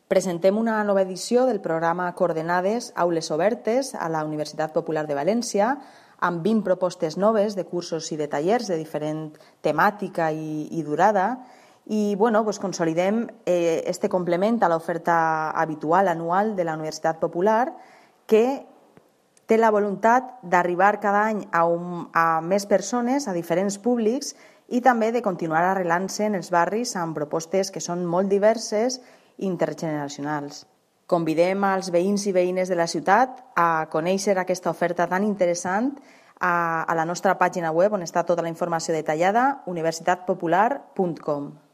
Presentem una nova edició del programa Coordenades Aules Obertes a la Universitat Popular de València, amb 20 propostes noves de cursos i de tallers de diferent temàtica i durada. I consolidem este complement a l'oferta habitual anual de la Universitat Popular, que té la voluntat d'arribar cada any a més persones, a diferents públics, i també de continuar arrelant-se en els barris amb propostes que són molt diverses i intergeneracionals. Convidem als veïns i veïnes de la ciutat a conèixer aquesta oferta tan interessant a la nostra pàgina web, on està tota la informació detallada, universitatpopular.com.